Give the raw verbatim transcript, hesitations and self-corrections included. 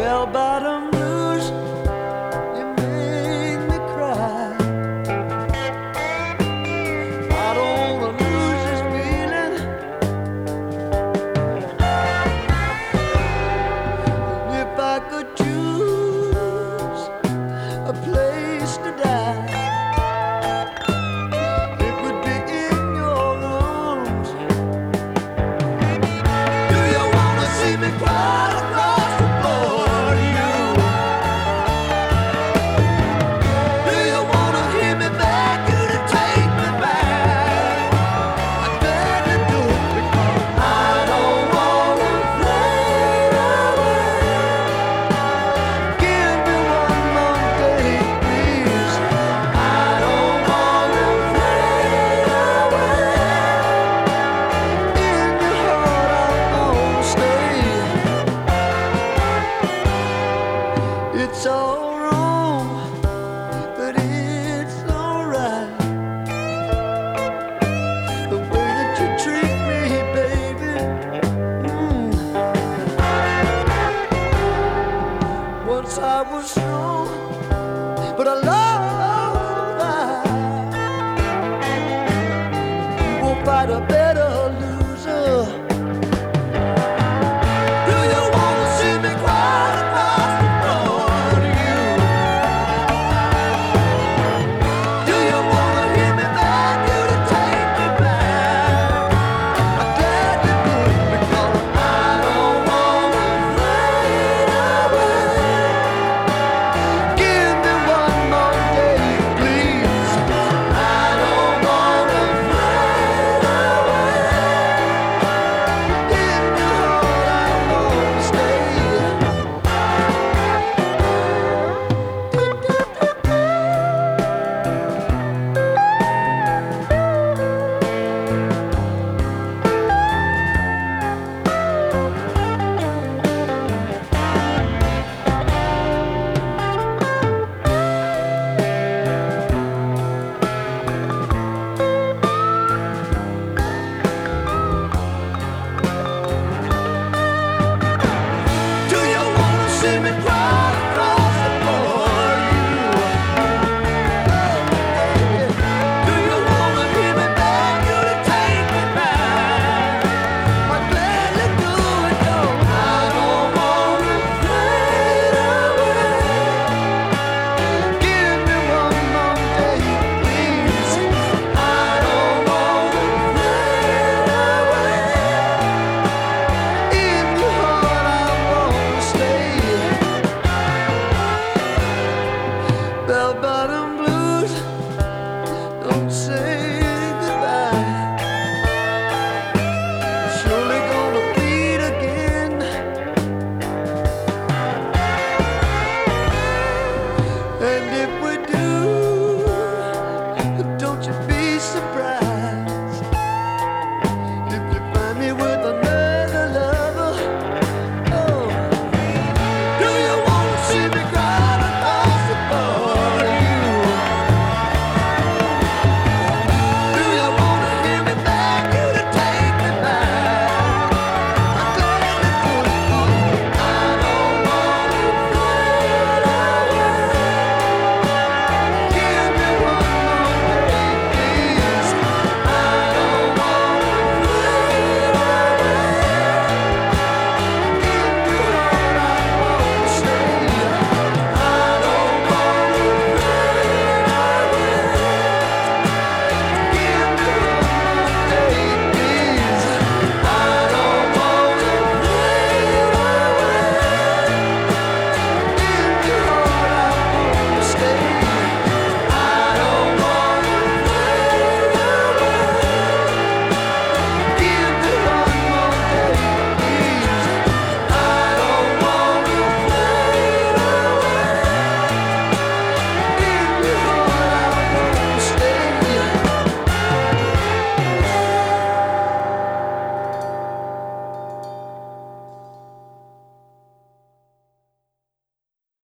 bell-bottom blues, you make me cry. I don't wanna lose this feeling. If I could choose a place to die, it would be in your arms. Do you wanna see me cry across the floor to you? Do you wanna hear me beg you to take me back? I beg to do it because I don't wanna fade away. Give me one more day, please. I don't wanna fade away. In your heart I won't stay. It's all wrong, but it's alright. The way that you treat me, baby. Mm. Once I was strong, but I love